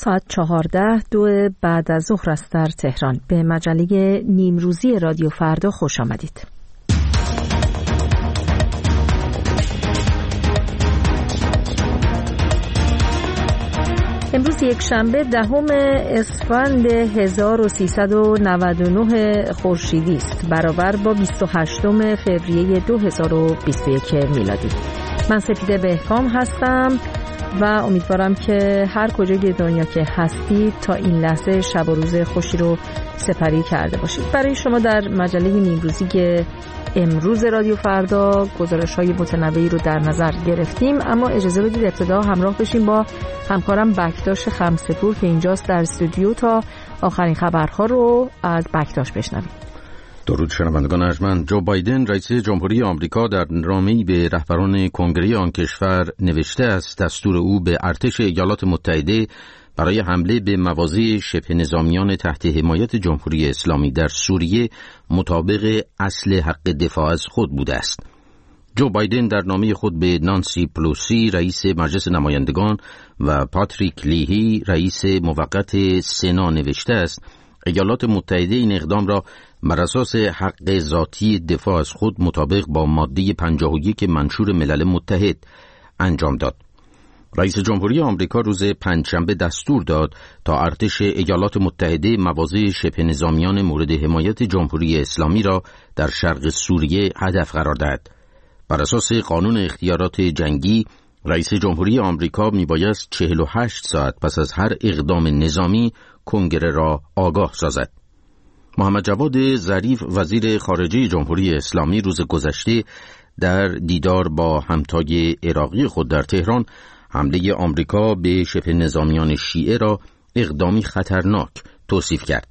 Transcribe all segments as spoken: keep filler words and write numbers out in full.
ساعت چهارده دو بعد از ظهر است در تهران. به مجله نیمروزی رادیو فردا خوش آمدید. امروز یک شنبه دهم اسفند هزار و سیصد و نود و نه خورشیدی است، برابر با بیست و هشتم فوریه دو هزار و بیست و یک میلادی. من سپیده بهکام هستم و امیدوارم که هر کجای دنیا که هستید تا این لحظه شب و روز خوشی رو سپری کرده باشید. برای شما در مجله نیمروزی که امروز رادیو فردا گزارش‌های متنوعی رو در نظر گرفتیم، اما اجازه بدید ابتدا همراه بشیم با همکارم بکتاش خمسه‌پور که اینجاست در استودیو تا آخرین خبرها رو از بکتاش بشنویم. درود شنوندگان ارجمند. جو بایدن رئیس جمهوری آمریکا در نامه‌ای به رهبران کنگره آن کشور نوشته است دستور او به ارتش ایالات متحده برای حمله به مواضع شبه نظامیان تحت حمایت جمهوری اسلامی در سوریه مطابق اصل حق دفاع از خود بوده است. جو بایدن در نامه خود به نانسی پلوسی رئیس مجلس نمایندگان و پاتریک لیهی رئیس موقت سنا نوشته است ایالات متحده این اقدام را بر اساس حق ذاتی دفاع از خود مطابق با ماده پنجاه و یک منشور ملل متحد انجام داد. رئیس جمهوری آمریکا روز پنجشنبه دستور داد تا ارتش ایالات متحده مواضع شبه نظامیان مورد حمایت جمهوری اسلامی را در شرق سوریه هدف قرار دهد. بر اساس قانون اختیارات جنگی، رئیس جمهوری آمریکا میبایست چهل و هشت ساعت پس از هر اقدام نظامی کنگره را آگاه سازد. محمد جواد ظریف وزیر خارجه جمهوری اسلامی روز گذشته در دیدار با همتای عراقی خود در تهران حمله آمریکا به شبه نظامیان شیعه را اقدامی خطرناک توصیف کرد.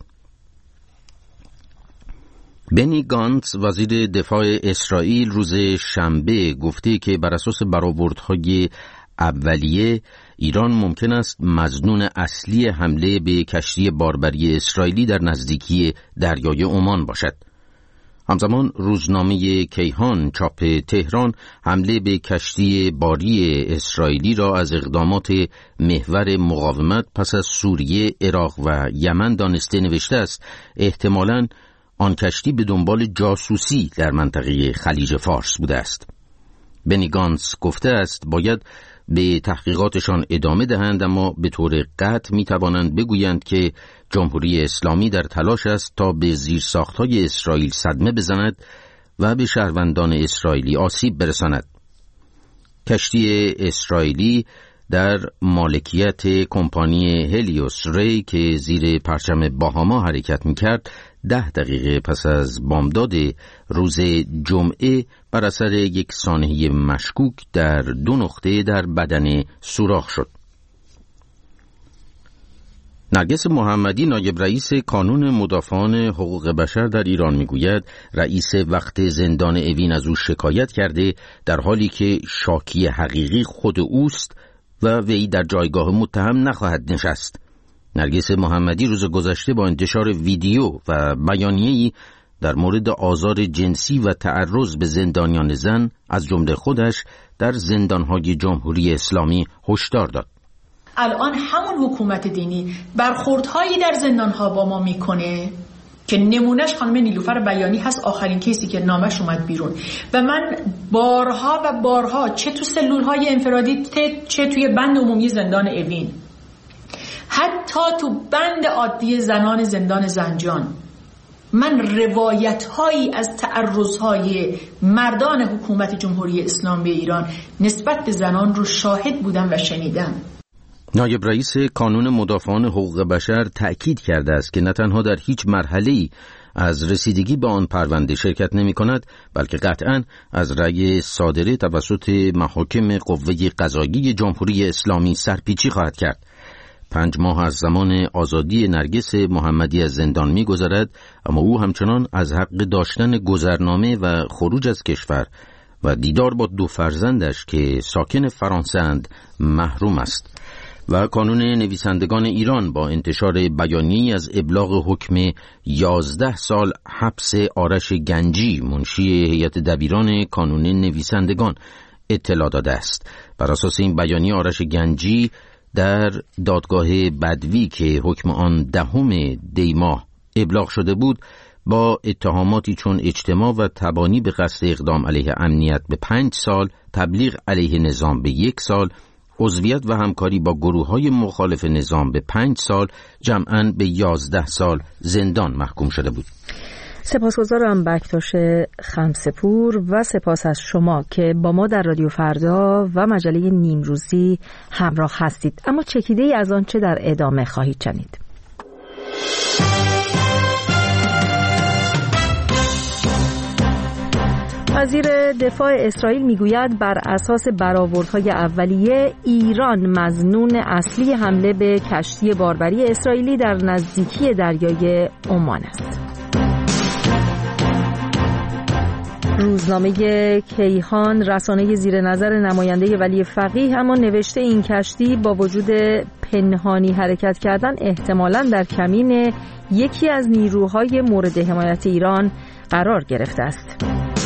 بنی گانتز وزیر دفاع اسرائیل روز شنبه گفته که بر اساس برآوردهای اولیه ایران ممکن است مظنون اصلی حمله به کشتی باربری اسرائیلی در نزدیکی دریای عمان باشد. همزمان روزنامه کیهان چاپ تهران حمله به کشتی باری اسرائیلی را از اقدامات محور مقاومت پس از سوریه، عراق و یمن دانسته نوشته است احتمالاً آن کشتی به دنبال جاسوسی در منطقه خلیج فارس بوده است. بنی گانتز گفته است باید به تحقیقاتشان ادامه دهند، اما به طور قطع می توانند بگویند که جمهوری اسلامی در تلاش است تا به زیرساخت‌های اسرائیل صدمه بزند و به شهروندان اسرائیلی آسیب برساند. کشتی اسرائیلی در مالکیت کمپانی هلیوس ری که زیر پرچم باهاما حرکت می‌کرد، ده دقیقه پس از بامداد روز جمعه بر اثر یک سانحه مشکوک در دو نقطه در بدن سوراخ شد. نرگس محمدی نایب رئیس کانون مدافعان حقوق بشر در ایران میگوید رئیس وقت زندان اوین از او شکایت کرده در حالی که شاکی حقیقی خود اوست و وی در جایگاه متهم نخواهد نشست. نرگس محمدی روز گذشته با انتشار ویدیو و بیانیه‌ای در مورد آزار جنسی و تعرض به زندانیان زن از جمله خودش در زندان‌های جمهوری اسلامی هشدار داد. الان همون حکومت دینی برخوردهایی در زندان‌ها با ما میکنه که نمونهش خانم نیلوفر بیانی هست، آخرین کیسی که نامش اومد بیرون و من بارها و بارها چه تو سلول‌های انفرادی چه توی بند عمومی زندان اوین، حتی تو بند عادی زنان زندان زنجان، من روایت‌هایی از تعرض‌های مردان حکومت جمهوری اسلامی ایران نسبت به زنان رو شاهد بودم و شنیدم. نایب رئیس کانون مدافعان حقوق بشر تأکید کرده است که نه تنها در هیچ مرحله‌ای از رسیدگی به آن پرونده شرکت نمی کند، بلکه قطعاً از رأی صادره توسط محاکم قوه قضاییه جمهوری اسلامی سرپیچی خواهد کرد. پنج ماه از زمان آزادی نرگس محمدی از زندان می گذرد، اما او همچنان از حق داشتن گذرنامه و خروج از کشور و دیدار با دو فرزندش که ساکن فرانسه اند محروم است. و کانون نویسندگان ایران با انتشار بیانیه‌ای از ابلاغ حکم یازده سال حبس آرش گنجی منشی هیئت دبیران کانون نویسندگان اطلاع داده است. بر اساس این بیانیه آرش گنجی در دادگاه بدوی که حکم آن دهم دی ماه ابلاغ شده بود با اتهاماتی چون اجتماع و تبانی به قصد اقدام علیه امنیت به پنج سال، تبلیغ علیه نظام به یک سال، عضویت و همکاری با گروه‌های مخالف نظام به پنج سال، جمعاً به یازده سال زندان محکوم شده بود. سپاسگزارم بکتاش خمسه‌پور و سپاس از شما که با ما در رادیو فردا و مجله نیمروزی همراه هستید. اما چکیده ای از آنچه در ادامه خواهید شنید. وزیر دفاع اسرائیل میگوید بر اساس برآوردهای اولیه ایران مظنون اصلی حمله به کشتی باربری اسرائیلی در نزدیکی دریای عمان است. روزنامه کیهان رسانه زیر نظر نماینده ولی فقیه اما نوشته این کشتی با وجود پنهانی حرکت کردن احتمالاً در کمین یکی از نیروهای مورد حمایت ایران قرار گرفته است.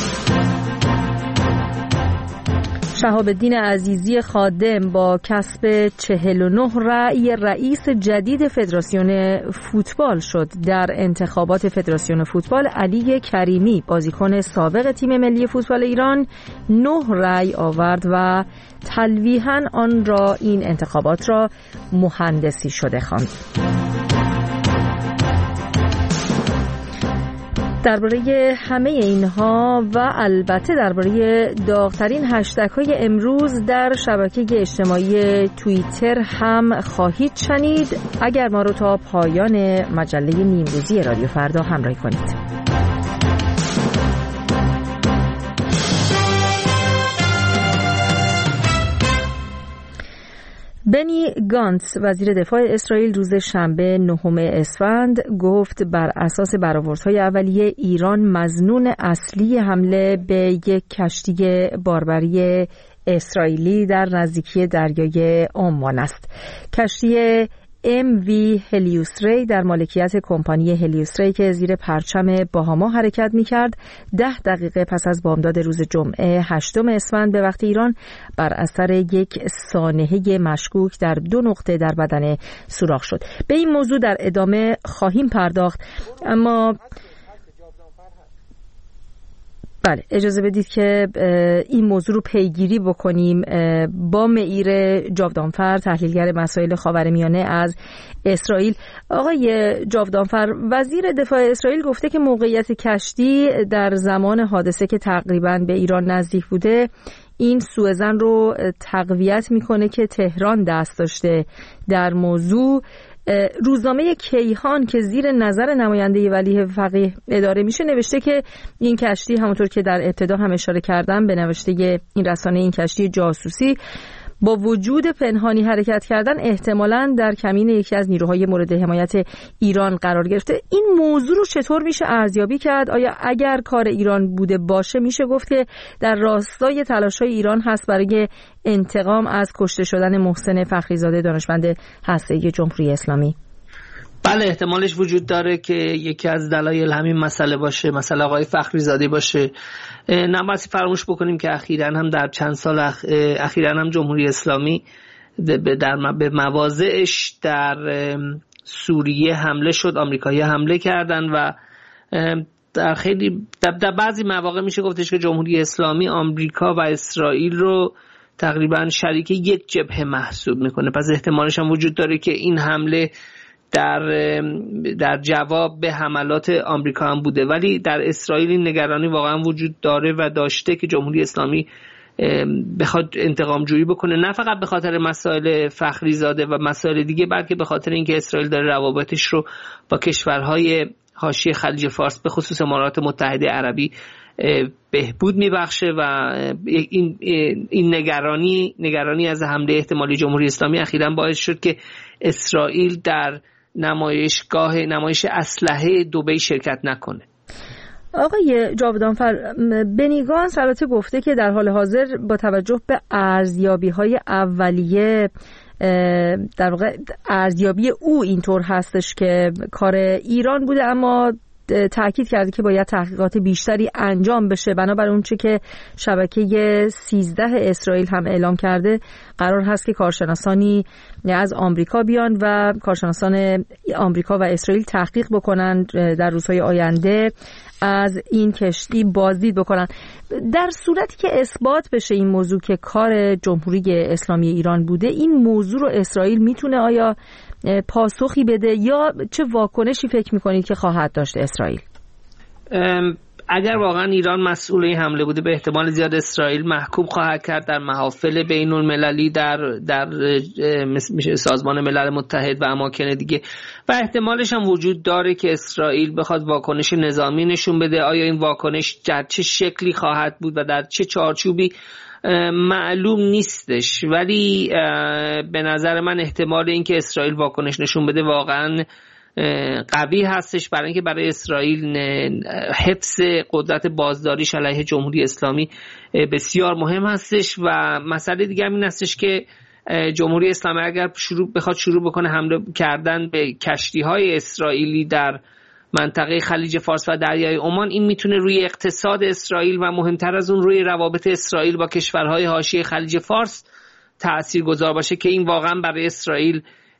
شهاب الدین عزیزی خادم با کسب چهل و نه رأی رئیس جدید فدراسیون فوتبال شد. در انتخابات فدراسیون فوتبال علی کریمی بازیکن سابق تیم ملی فوتبال ایران نه رأی آورد و تلویحاً آن را این انتخابات را مهندسی شده خواند. درباره همه اینها و البته درباره داغ‌ترین هشتگ‌های امروز در شبکه اجتماعی توییتر هم خواهید شنید اگر ما رو تا پایان مجله نیمروزی رادیو فردا همراهی کنید. بنی گانتس وزیر دفاع اسرائیل روز شنبه نهم اسفند گفت بر اساس برآوردهای اولیه ایران مظنون اصلی حمله به یک کشتی باربری اسرائیلی در نزدیکی دریای عمان است. کشتی ام وی هلیوسری در مالکیت کمپانی هلیوسری که زیر پرچم باهاما حرکت می‌کرد ده دقیقه پس از بامداد روز جمعه هشتم اسفند به وقت ایران بر اثر یک سانحه مشکوک در دو نقطه در بدن سوراخ شد. به این موضوع در ادامه خواهیم پرداخت، اما بله اجازه بدید که این موضوع رو پیگیری بکنیم با معیر جاودانفر تحلیلگر مسائل خاورمیانه از اسرائیل. آقای جاودانفر، وزیر دفاع اسرائیل گفته که موقعیت کشتی در زمان حادثه که تقریباً به ایران نزدیک بوده این سوءظن رو تقویت میکنه که تهران دست داشته در موضوع. روزنامه کیهان که زیر نظر نماینده ولی فقیه اداره میشه نوشته که این کشتی همونطور که در ابتدا هم اشاره کردم به نوشته این رسانه این کشتی جاسوسی با وجود پنهانی حرکت کردن احتمالاً در کمین یکی از نیروهای مورد حمایت ایران قرار گرفته. این موضوع رو چطور میشه ارزیابی کرد؟ آیا اگر کار ایران بوده باشه میشه گفت که در راستای تلاش‌های ایران هست برای انتقام از کشته شدن محسن فخریزاده دانشمند هسته‌ای جمهوری اسلامی؟ بله، احتمالش وجود داره که یکی از دلایل همین مسئله باشه، مسئله آقای فخریزاده باشه. نباید فراموش بکنیم که اخیراً هم در چند سال اخ... اخیراً هم جمهوری اسلامی در به مواضعش در سوریه حمله شد، آمریکایی‌ها حمله کردن و در خیلی در, در بعضی مواقع میشه گفتش که جمهوری اسلامی آمریکا و اسرائیل رو تقریباً شریک یک جبهه محسوب میکنه. پس احتمالش هم وجود داره که این حمله در در جواب به حملات آمریکا هم بوده، ولی در اسرائیل این نگرانی واقعا وجود داره و داشته که جمهوری اسلامی بخواد انتقام جویی بکنه، نه فقط به خاطر مسائل فخریزاده و مسائل دیگه، بلکه به خاطر اینکه اسرائیل داره روابطش رو با کشورهای حاشیه خلیج فارس به خصوص امارات متحده عربی بهبود میبخشه و این این نگرانی نگرانی از حمله احتمالی جمهوری اسلامی اخیراً باعث شد که اسرائیل در نمایشگاه نمایش اسلحه دبی شرکت نکنه. آقای جاودانفر، بنی گانتس البته گفته که در حال حاضر با توجه به ارزیابی‌های اولیه در واقع ارزیابی او اینطور هستش که کار ایران بوده، اما تاکید کرده که باید تحقیقات بیشتری انجام بشه. بنابر اون چه که شبکه سیزده اسرائیل هم اعلام کرده، قرار هست که کارشناسانی از آمریکا بیان و کارشناسان آمریکا و اسرائیل تحقیق بکنند در روزهای آینده، از این کشتی بازدید بکنن. در صورتی که اثبات بشه این موضوع که کار جمهوری اسلامی ایران بوده، این موضوع رو اسرائیل میتونه آیا پاسخی بده یا چه واکنشی فکر میکنید که خواهد داشت اسرائیل؟ اگر واقعا ایران مسئول این حمله بوده، به احتمال زیاد اسرائیل محکوم خواهد کرد در محافل بین المللی، در در میشه سازمان ملل متحد و اماکن دیگه، و احتمالش هم وجود داره که اسرائیل بخواد واکنش نظامی نشون بده. آیا این واکنش در چه شکلی خواهد بود و در چه چارچوبی معلوم نیستش، ولی به نظر من احتمال این که اسرائیل واکنش نشون بده واقعا قوی هستش، برای اینکه برای اسرائیل حفظ قدرت بازداریش علیه جمهوری اسلامی بسیار مهم هستش. و مسئله دیگه این هستش که جمهوری اسلامی اگر شروع بخواد شروع بکنه حمله کردن به کشتی‌های اسرائیلی در منطقه خلیج فارس و دریای عمان، این میتونه روی اقتصاد اسرائیل و مهمتر از اون روی روابط اسرائیل با کشورهای حاشیه خلیج فارس تاثیرگذار باشه، که این واقعا برای اسرائیل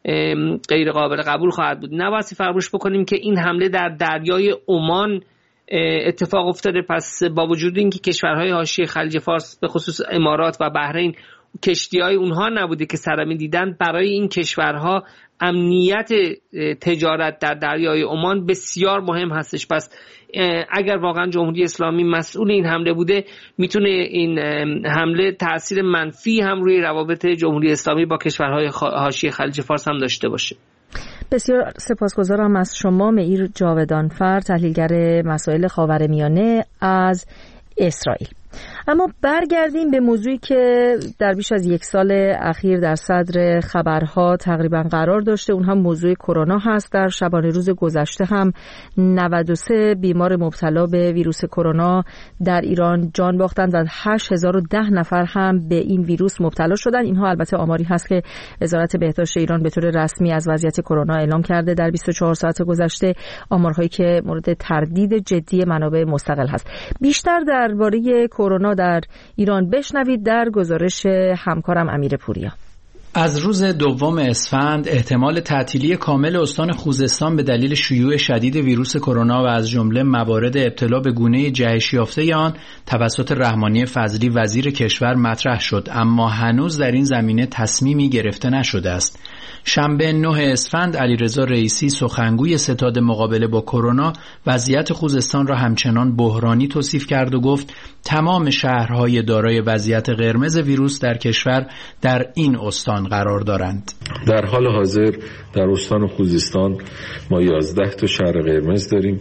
غیر قابل قبول خواهد بود. نباید فراموش بکنیم که این حمله در دریای عمان اتفاق افتاده. پس با وجود اینکه کشورهای حاشیه خلیج فارس به خصوص امارات و بحرین کشتی‌های اونها نبوده که سرمی دیدن، برای این کشورها امنیت تجارت در دریای عمان بسیار مهم هستش. پس اگر واقعا جمهوری اسلامی مسئول این حمله بوده، میتونه این حمله تأثیر منفی هم روی روابط جمهوری اسلامی با کشورهای حاشیه خلیج فارس هم داشته باشه. بسیار سپاسگزارم از شما معیر جاودانفر، تحلیلگر مسائل خاورمیانه از اسرائیل. اما برگردیم به موضوعی که در بیش از یک سال اخیر در صدر خبرها تقریبا قرار داشته، اون هم موضوع کرونا هست. در شبانه روز گذشته هم نود و سه بیمار مبتلا به ویروس کرونا در ایران جان باختند و هشت هزار و ده نفر هم به این ویروس مبتلا شدند. اینها البته آماری هست که وزارت بهداشت ایران به طور رسمی از وضعیت کرونا اعلام کرده در بیست و چهار ساعت گذشته، آمارهایی که مورد تردید جدی منابع مستقل هست. بیشتر درباره کرونا در ایران بشنوید در گزارش همکارم امیر پوریا. از روز دوم اسفند احتمال تعطیلی کامل استان خوزستان به دلیل شیوع شدید ویروس کرونا و از جمله موارد ابتلا به گونه جهش یافته آن توسط رحمانی فضلی وزیر کشور مطرح شد، اما هنوز در این زمینه تصمیمی گرفته نشده است. شنبه نه اسفند علیرضا رئیسی سخنگوی ستاد مقابله با کرونا وضعیت خوزستان را همچنان بحرانی توصیف کرد و گفت تمام شهرهای دارای وضعیت قرمز ویروس در کشور در این استان قرار دارند. در حال حاضر در استان خوزستان ما یازده تا شهر قرمز داریم: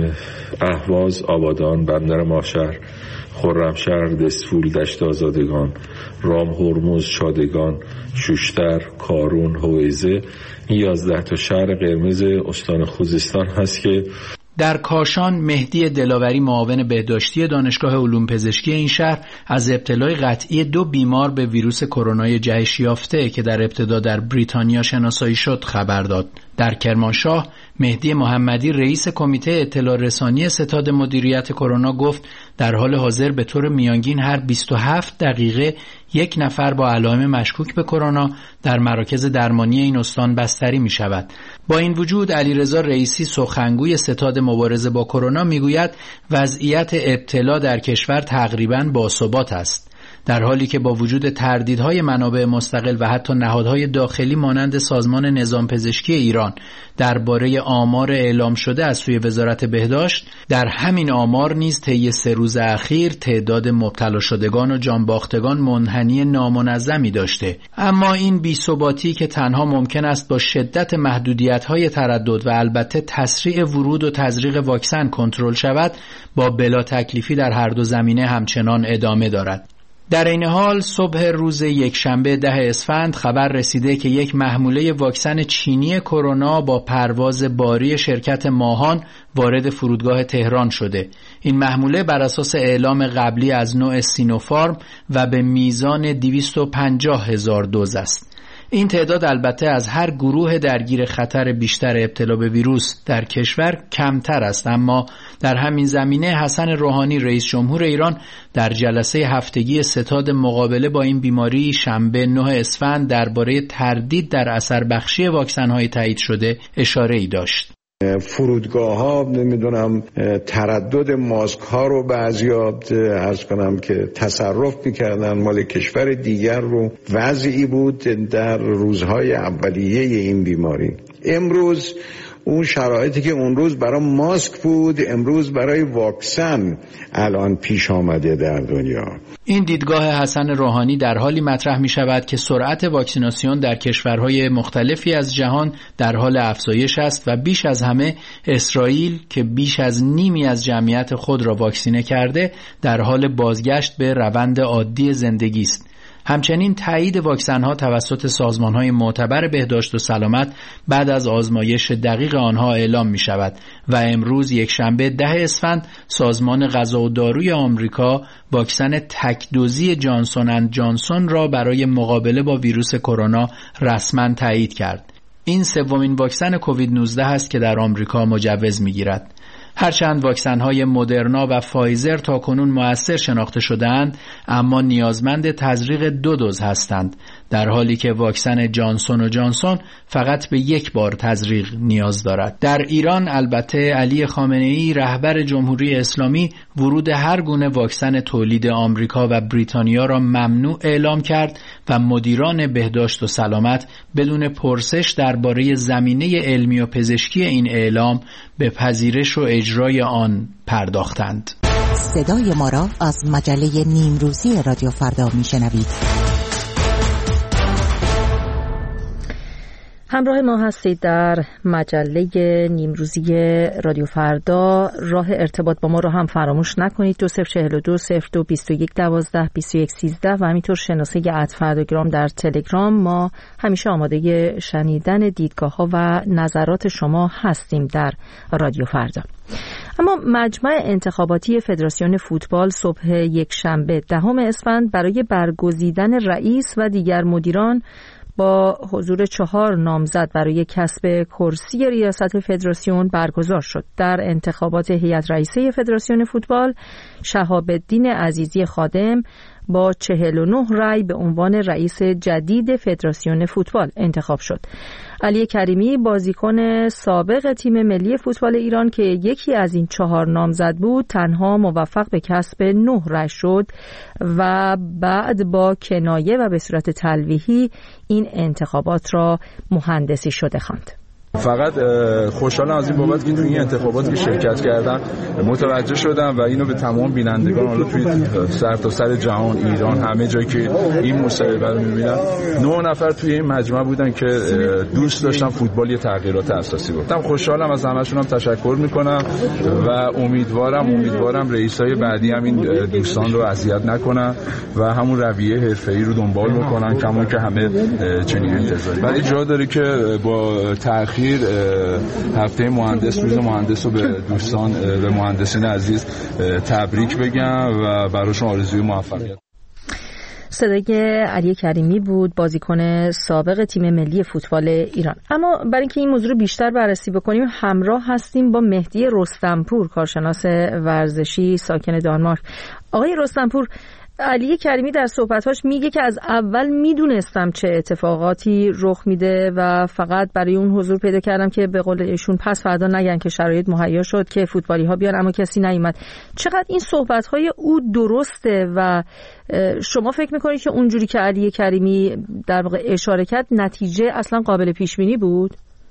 اهواز، آبادان، بندر ماهشهر، خرمشهر، دسفول، دشت آزادگان، رام، هرمز، شادگان، شوشتر، کارون، هویزه. این یازده تا شهر قرمز استان خوزستان هست که در کاشان مهدی دلاوری معاون بهداشتی دانشگاه علوم پزشکی این شهر از ابتلای قطعی دو بیمار به ویروس کرونا جهش یافته که در ابتدا در بریتانیا شناسایی شد خبر داد. در کرمانشاه مهدی محمدی رئیس کمیته اطلاع رسانی ستاد مدیریت کرونا گفت در حال حاضر به طور میانگین هر بیست و هفت دقیقه یک نفر با علائم مشکوک به کرونا در مراکز درمانی این استان بستری می شود. با این وجود علیرضا رئیسی سخنگوی ستاد مبارزه با کرونا می گوید وضعیت ابتلا در کشور تقریباً باثبات است، در حالی که با وجود تردیدهای منابع مستقل و حتی نهادهای داخلی مانند سازمان نظام پزشکی ایران درباره آمار اعلام شده از سوی وزارت بهداشت، در همین آمار نیز طی سه روز اخیر تعداد مبتلا شدگان و جانباختگان منحنی نامنظمی داشته. اما این بی‌ثباتی که تنها ممکن است با شدت محدودیت‌های تردد و البته تسریع ورود و تزریق واکسن کنترل شود، با بلا تکلیفی در هر دو زمینه همچنان ادامه دارد. در این حال صبح روز یکشنبه ده اسفند خبر رسیده که یک محموله واکسن چینی کرونا با پرواز باری شرکت ماهان وارد فرودگاه تهران شده. این محموله بر اساس اعلام قبلی از نوع سینوفارم و به میزان دویست و پنجاه هزار دوز است. این تعداد البته از هر گروه درگیر خطر بیشتر ابتلا به ویروس در کشور کمتر است، اما در همین زمینه حسن روحانی رئیس جمهور ایران در جلسه هفتگی ستاد مقابله با این بیماری شنبه نه اسفند درباره تردید در اثر بخشی واکسن‌های تایید شده اشاره‌ای داشت. فرودگاه ها نمیدونم تردد ماسک ها رو بعضیا عرض کنم که تصرف میکردن مال کشور دیگر رو وضعی بود در روزهای اولیه این بیماری. امروز اون شرایطی که اون روز برای ماسک بود امروز برای واکسن الان پیش آمده در دنیا. این دیدگاه حسن روحانی در حالی مطرح می شود که سرعت واکسیناسیون در کشورهای مختلفی از جهان در حال افزایش است و بیش از همه اسرائیل که بیش از نیمی از جمعیت خود را واکسینه کرده در حال بازگشت به روند عادی زندگی است. همچنین تایید واکسن‌ها توسط سازمان‌های معتبر بهداشت و سلامت بعد از آزمایش دقیق آنها اعلام می‌شود و امروز یک شنبه ده اسفند سازمان غذا و داروی آمریکا واکسن تک‌دوزی جانسون اند جانسون را برای مقابله با ویروس کرونا رسما تایید کرد. این سومین واکسن کووید نوزده است که در آمریکا مجوز می‌گیرد. هرچند واکسن‌های مدرنا و فایزر تا کنون مؤثر شناخته شده‌اند، اما نیازمند تزریق دو دوز هستند، در حالی که واکسن جانسون و جانسون فقط به یک بار تزریق نیاز دارد. در ایران البته علی خامنه‌ای رهبر جمهوری اسلامی ورود هر گونه واکسن تولید آمریکا و بریتانیا را ممنوع اعلام کرد و مدیران بهداشت و سلامت بدون پرسش درباره زمینه علمی و پزشکی این اعلام به پذیرش و اجرای آن پرداختند. صدای ما را از مجله نیمروزی رادیو فردا میشنوید. همراه ما هستید در مجله نیمروزی رادیو فردا. راه ارتباط با ما رو هم فراموش نکنید. دو صفر چهل و دو صفر دو بیست و یک دوازده بیست و یک سیزده و همینطور شناسه ات فرداگرام در تلگرام. ما همیشه آماده شنیدن دیدگاه ها و نظرات شما هستیم در رادیو فردا. اما مجمع انتخاباتی فدراسیون فوتبال صبح یک شنبه دهم اسفند برای برگزیدن رئیس و دیگر مدیران با حضور چهار نامزد برای کسب کرسی ریاست فدراسیون برگزار شد. در انتخابات هیئت رئیسه فدراسیون فوتبال شهاب الدین عزیزی خادم با چهل و نه رأی به عنوان رئیس جدید فدراسیون فوتبال انتخاب شد. علی کریمی بازیکن سابق تیم ملی فوتبال ایران که یکی از این چهار نامزد بود تنها موفق به کسب نه رأی شد و بعد با کنایه و به صورت تلویحی این انتخابات را مهندسی شده خواند. فقط خوشحالم از این بابت که تو این انتخابات که شرکت کردم متوجه شدم و اینو به تمام بینندگان حالا توی سر تا سر جهان، ایران، همه جایی که این مصاحبه رو می‌بینن، نه نفر توی این مجمع بودن که دوست داشتن فوتبال یه تغییرات اساسی بکنه. خوشحالم از همه‌شون هم تشکر می‌کنم و امیدوارم امیدوارم رئیسای بعدی هم این دوستان رو اذیت نکنن و همون رویه حرفه‌ای رو دنبال بکنن کما که همه چنین انتظاری. ولی جا داره که با تأخیر هفته مهندس روز مهندس رو به دوستان به مهندسین عزیز تبریک بگم و براشون آرزوی موفقیت. صدای علی کریمی بود، بازیکن سابق تیم ملی فوتبال ایران. اما برای اینکه این موضوع رو بیشتر بررسی بکنیم همراه هستیم با مهدی رستمپور، کارشناس ورزشی ساکن دانمارک. آقای رستمپور، علی کریمی در صحبتاش میگه که از اول میدونستم چه اتفاقاتی رخ میده و فقط برای اون حضور پیدا کردم که به قول ایشون پس فردا نگن که شرایط مهیا شد که فوتبالی ها بیان اما کسی نیومد. چقدر این صحبت های او درسته و شما فکر میکنید که اونجوری که علی کریمی در واقع اشاره کرد نتیجه اصلا قابل پیش بینی بود؟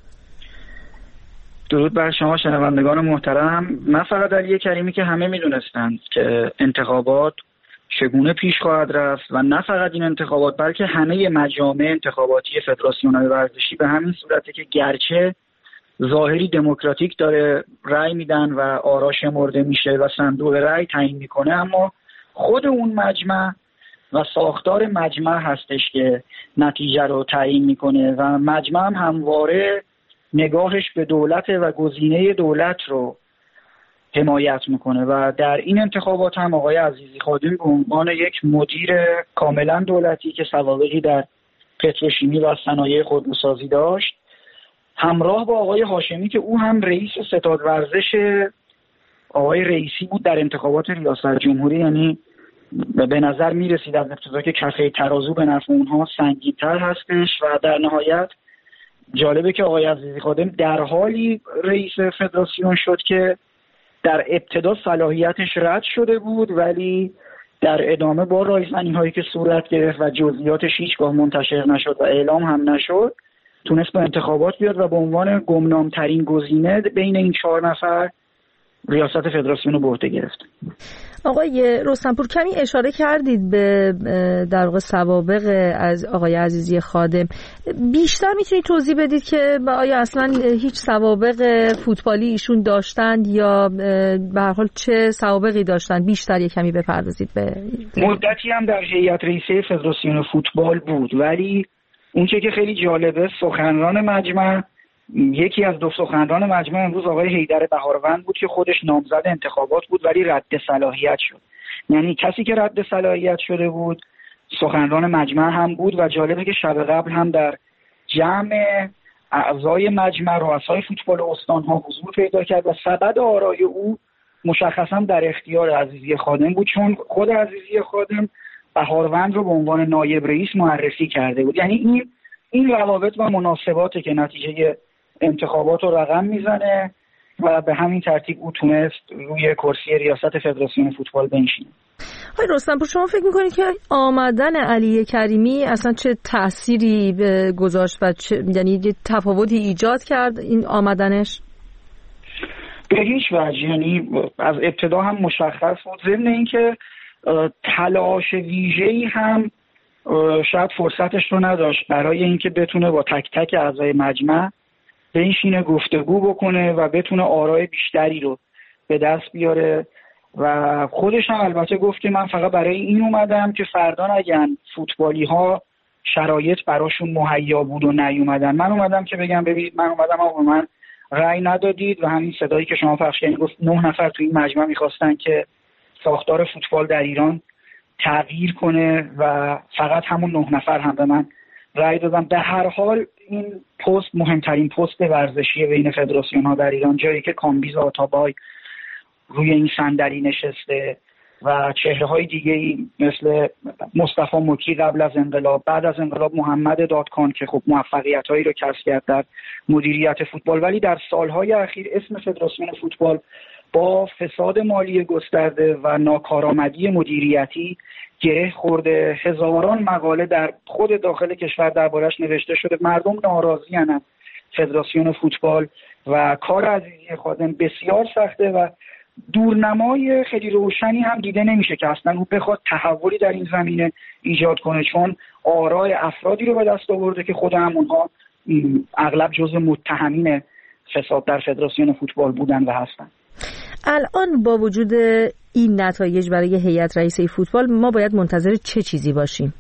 درود بر شما شنوندگان محترم. من فقط علی کریمی که همه میدونستند که انتخابات چگونه پیش خواهد رفت و نه فقط این انتخابات بلکه همه مجامع انتخاباتی فدراسیون‌های ورزشی به همین صورته که گرچه ظاهری دموکراتیک داره رأی میدن و آرا شمرده میشه و صندوق رأی تعیین میکنه، اما خود اون مجمع و ساختار مجمع هستش که نتیجه رو تعیین میکنه و مجمع هم همواره نگاهش به دولت و گزینه دولت رو حمایت میکنه و در این انتخابات هم آقای عزیزی خادم به عنوان یک مدیر کاملا دولتی که سوابقی در پتروشیمی و صنایع خودروسازی داشت، همراه با آقای هاشمی که او هم رئیس ستاد ورزش آقای رئیسی بود در انتخابات ریاست جمهوری. یعنی به نظر می رسید از ابتدا که کفه ترازو به نفع اونها سنگین‌تر هستش و در نهایت جالبه که آقای عزیزی خادم در حالی رئیس فدراسیون شد که در ابتدا صلاحیتش رد شده بود، ولی در ادامه با رایزنی هایی که صورت گرفت و جزئیاتش هیچگاه منتشر نشد و اعلام هم نشد، تونست به انتخابات بیاد و به عنوان گمنامترین گزینه بین این چهار نفر ریاست فدراسیون رو به عهده گرفت. آقای رستمپور کمی اشاره کردید به در واقع سوابق از آقای عزیزی خادم، بیشتر میتونید توضیح بدید که آیا اصلا هیچ سوابق فوتبالی ایشون داشتند یا به هر حال چه سوابقی داشتند؟ بیشتر کمی بپردازید به. مدتی هم در هیئت رئیسه فدراسیون فوتبال بود، ولی اون چه که خیلی جالبه سخنران مجمع، یکی از دو سخنران مجمع امروز آقای حیدر بهاروند بود که خودش نامزد انتخابات بود ولی رد صلاحیت شد. یعنی کسی که رد صلاحیت شده بود سخنران مجمع هم بود و جالبه که شب قبل هم در جمع اعضای مجمع رؤسای فوتبال استان‌ها حضور پیدا کرد و سبد آرای او مشخصا در اختیار عزیزی خادم بود، چون خود عزیزی خادم بهاروند رو به عنوان نایب رئیس معرفی کرده بود. یعنی این این روابط و مناسباته که نتیجه انتخابات رو رقم میزنه و به همین ترتیب او تونست روی کرسی ریاست فدراسیون فوتبال بنشینه. آقای رستمپور شما فکر میکنید که آمدن علی کریمی اصلا چه تأثیری گذاشت و چه یعنی تفاوتی ایجاد کرد این آمدنش؟ به هیچ وجه. یعنی از ابتدا هم مشخص بود، ضمن اینکه تلاش ویژه‌ای هم شاید فرصتش رو نداشت برای اینکه بتونه با تک تک اعضای مجمع بنشینه گفتگو بکنه و بتونه آرای بیشتری رو به دست بیاره و خودش هم البته گفت که من فقط برای این اومدم که فردا نگن فوتبالی ها شرایط براشون مهیا بود و نیومدن. من اومدم که بگم ببینید من اومدم آقا من رأی ندادید و همین صدایی که شما پخش کردین گفت نه نفر تو این مجمع میخواستن که ساختار فوتبال در ایران تغییر کنه و فقط همون نه نفر هم به من رأی دادن. به هر حال این پست مهمترین پست ورزشی بین فدراسیون ها در ایران، جایی که کامبیز آتابای روی این صندلی نشسته و چهره های دیگه مثل مصطفی مکی قبل از انقلاب، بعد از انقلاب محمد دادکان که خب موفقیت هایی رو کسب کرد در مدیریت فوتبال، ولی در سالهای اخیر اسم فدراسیون فوتبال با فساد مالی گسترده و ناکارآمدی مدیریتی گره خورده. هزاران مقاله در خود داخل کشور دربارش نوشته شده. مردم ناراضی هستند فدراسیون فوتبال و کار عزیزی خادم بسیار سخته و دورنمای خیلی روشنی هم دیده نمیشه که اصلا او بخواد تحولی در این زمینه ایجاد کنه، چون آرای افرادی رو به دست آورده که خود هم اونها اغلب جزو متهمین فساد در فدراسیون فوتبال بودن و هستن. الان با وجود این نتایج برای هیئت رئیسه فوتبال ما باید منتظر چه چیزی باشیم؟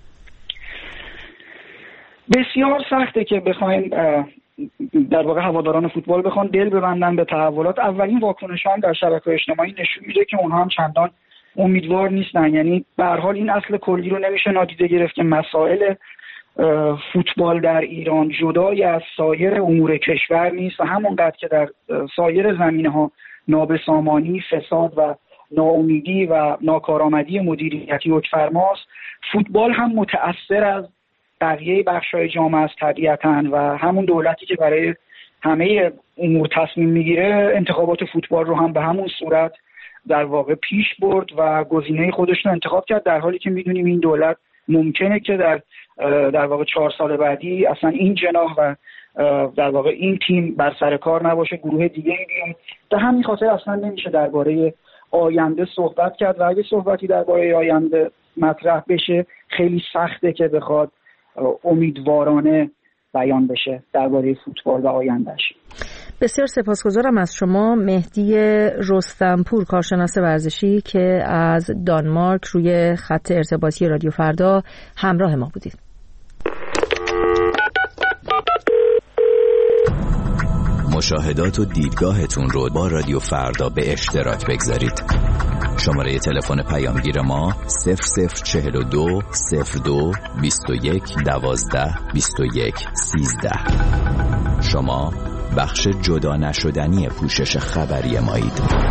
بسیار سخته که بخوایم در واقع هواداران فوتبال بخوان دل ببندن به تحولات. اولین واکنش هم در شبکه‌های اجتماعی نشون میده که اونها هم چندان امیدوار نیستن. یعنی به هر حال این اصل کلی رو نمیشه نادیده گرفت که مسائل فوتبال در ایران جدای از سایر امور کشور نیست و همونقدر که در سایر زمینه‌ها نابسامانی، فساد و ناامیدی و ناکارآمدی مدیریتی حکم‌فرماست، فوتبال هم متأثر از بقیه بخش‌های جامعه است طبیعتاً و همون دولتی که برای همه امور تصمیم میگیره انتخابات فوتبال رو هم به همون صورت در واقع پیش برد و گزینه خودش رو انتخاب کرد، در حالی که میدونیم این دولت ممکنه که در در واقع چهار سال بعدی اصلا این جناح و در واقع این تیم بر سر کار نباشه، گروه دیگه ای بیان. به همین خاطر اصلا نمیشه درباره آینده صحبت کرد و اگه صحبتی درباره آینده مطرح بشه خیلی سخته که بخواد امیدوارانه بیان بشه درباره فوتبال و آیندهش. بسیار سپاسگزارم از شما مهدی رستمپور، کارشناس ورزشی که از دانمارک روی خط ارتباطی رادیو فردا همراه ما بودید. مشاهدات و دیدگاهتون رو با رادیو فردا به اشتراک بگذارید. شماره تلفن پیامگیر ما صفر صفر چهل و دو صفر دو بیست و یک دوازده بیست و یک سیزده. شما بخش جدا نشدنی پوشش خبری مایید.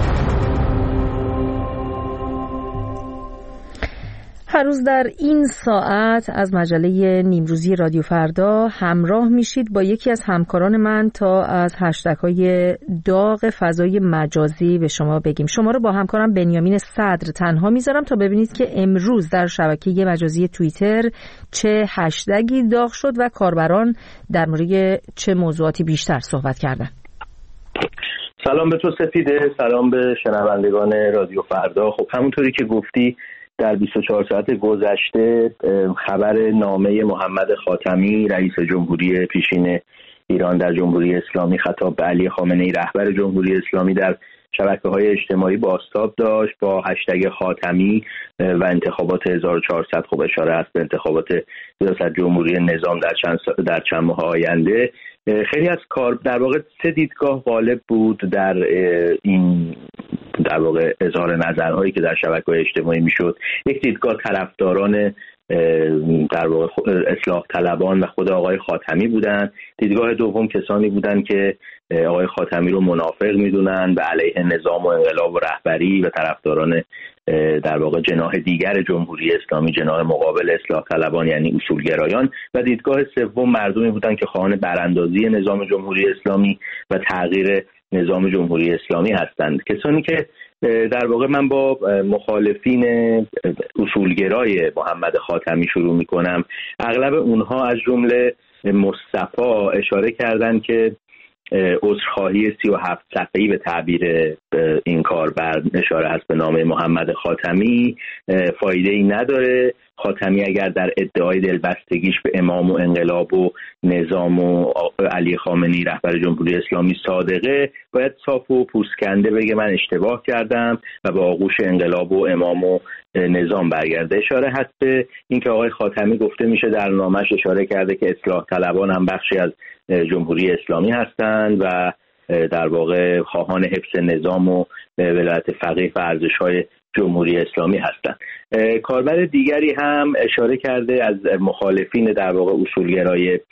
هر روز در این ساعت از مجله نیمروزی رادیو فردا همراه میشید با یکی از همکاران من تا از هشتگ‌های داغ فضای مجازی به شما بگیم. شما رو با همکارم بنیامین صدر تنها میذارم تا ببینید که امروز در شبکه مجازی توییتر چه هشتگی داغ شد و کاربران در مورد چه موضوعاتی بیشتر صحبت کردن. سلام به تو سپیده، سلام به شنوندگان رادیو فردا. خب همونطوری که گفتی در بیست و چهار ساعت گذشته خبر نامه محمد خاتمی رئیس جمهوری پیشین ایران در جمهوری اسلامی خطاب به علی خامنه‌ای رهبر جمهوری اسلامی در شبکه‌های اجتماعی بازتاب داشت با هشتگ خاتمی و انتخابات هزار و چهارصد. خب اشاره است به انتخابات ریاست جمهوری نظام در چند در چند ماه آینده. خیلی از کار در واقع سه دیدگاه غالب بود در این در واقع اظهار نظرهایی که در شبکه‌های اجتماعی میشد. یک دیدگاه طرفداران در واقع اصلاح طلبان و خود آقای خاتمی بودند. دیدگاه دوم کسانی بودند که آقای خاتمی رو منافق میدونن و علیه نظام و انقلاب و رهبری و طرفداران در واقع جناح دیگر جمهوری اسلامی، جناح مقابل اصلاح طلبان یعنی اصولگرایان. و دیدگاه سوم مردمی بودند که خواهان براندازی نظام جمهوری اسلامی و تغییر نظام جمهوری اسلامی هستند. کسانی که در واقع من با مخالفین اصولگرای محمد خاتمی شروع میکنم، اغلب اونها از جمله مصطفی اشاره کردند که عذرخواهی سی و هفت صفحه‌ای به تعبیر این کاربر اشاره هست به نامه محمد خاتمی فایده ای نداره. خاتمی اگر در ادعای دلبستگیش به امام و انقلاب و نظام و علی خامنه‌ای رهبر جمهوری اسلامی صادقه، باید صاف و پوسکنده بگه من اشتباه کردم و به آغوش انقلاب و امام و نظام برگرده. اشاره هست به اینکه آقای خاتمی گفته میشه در نامش اشاره کرده که اصلاح طلبان هم بخشی از جمهوری اسلامی هستند و در واقع خواهان حفظ نظام و ولایت فقیه و ارزش‌های جمهوری اسلامی هستند. کاربر دیگری هم اشاره کرده از مخالفین در واقع اصولگرای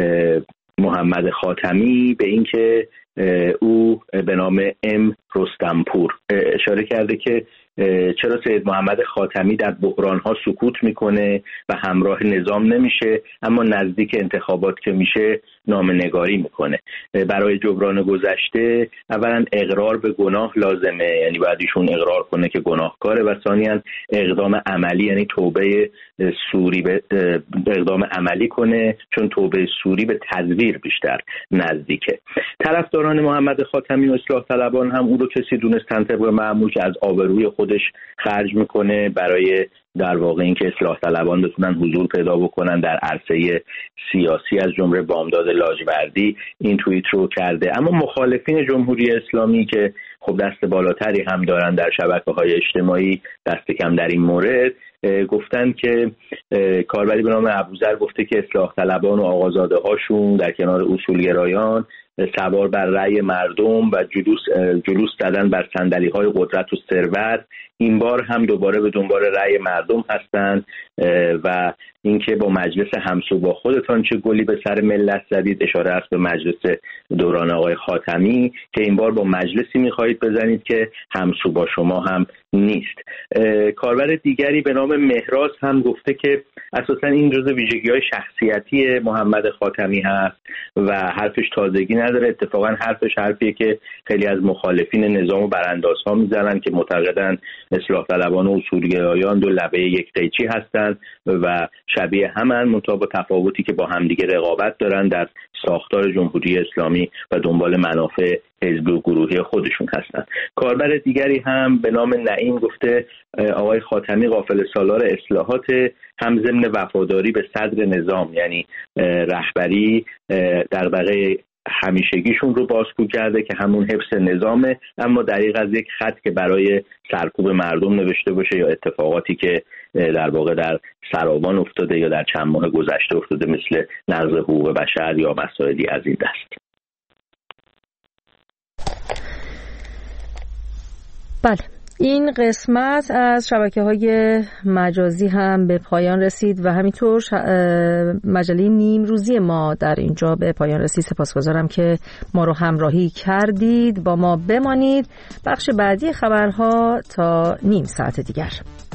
محمد خاتمی به اینکه او به نام ام رستمپور اشاره کرده که چرا سید محمد خاتمی در بحران‌ها سکوت میکنه و همراه نظام نمیشه، اما نزدیک انتخابات که میشه نامه‌نگاری میکنه. برای جبران گذشته اولا اقرار به گناه لازمه، یعنی باید ایشون اقرار کنه که گناهکاره، و ثانیاً اقدام عملی یعنی توبه سوری به اقدام عملی کنه، چون توبه سوری به تزویر بیشتر نزدیکه. طرفداران محمد خاتمی و اصلاح طلبان هم اون رو کسی دونستن طبق معمول که از آبروی خودش خرج میکنه برای در واقع اینکه اصلاح طلبان بتونن حضور پیدا بکنن در عرصه سیاسی، از جمله بامداد لاجوردی این توییت رو کرده. اما مخالفین جمهوری اسلامی که خب دست بالاتری هم دارن در شبکه‌های اجتماعی، دست کم در این مورد، گفتن که کاربری به نام ابوذر گفته که اصلاح طلبان و آقازاده هاشون در کنار اصولگرایان سوار بر رأی مردم و جلوس جلوس زدن بر صندلی‌های قدرت و ثروت، این بار هم دوباره به دنبال رأی مردم هستند و اینکه با مجلس همسو با خودتان چه گلی به سر ملت زدید، اشاره است به مجلس دوران آقای خاتمی که این بار با مجلسی می‌خواهید بزنید که همسو با شما هم نیست. کاربر دیگری به نام مهراز هم گفته که اساساً این جزء ویژگی‌های شخصیتی محمد خاتمی هست و حرفش تازگی نداره. اتفاقاً حرفش حرفیه که خیلی از مخالفین نظام و براندازها میزنن که معتقدن اصلاح طلبان و اصولگرایان دو لبه یک قیچی هستند و شبیه همن، منتها با تفاوتی که با همدیگه رقابت دارن در ساختار جمهوری اسلامی و دنبال منافع حزبی و گروهی خودشون هستن. کاربر دیگری هم به نام نعیم گفته آقای خاتمی غافله‌سالار اصلاحات، هم ضمن وفاداری به صدر نظام یعنی رهبری دغدغه همیشگیشون رو بازگو کرده که همون حفظ نظامه، اما دریغ از یک خط که برای سرکوب مردم نوشته باشه یا اتفاقاتی که در واقع در سرابان افتاده یا در چند ماه گذشته افتاده مثل نقض حقوق بشر یا مسائلی از این دست. بله، این قسمت از شبکه‌های مجازی هم به پایان رسید و همینطور مجله نیم روزی ما در اینجا به پایان رسید. سپاسگزارم که ما رو همراهی کردید. با ما بمانید. بخش بعدی خبرها تا نیم ساعت دیگر.